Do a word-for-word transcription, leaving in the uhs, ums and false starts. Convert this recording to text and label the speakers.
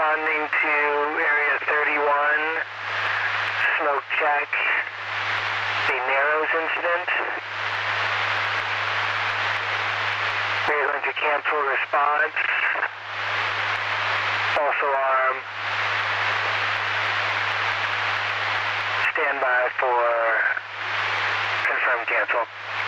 Speaker 1: responding to Area thirty-one, smoke check, a Narrows incident. We're going to cancel response. False alarm. Stand by for confirmed cancel.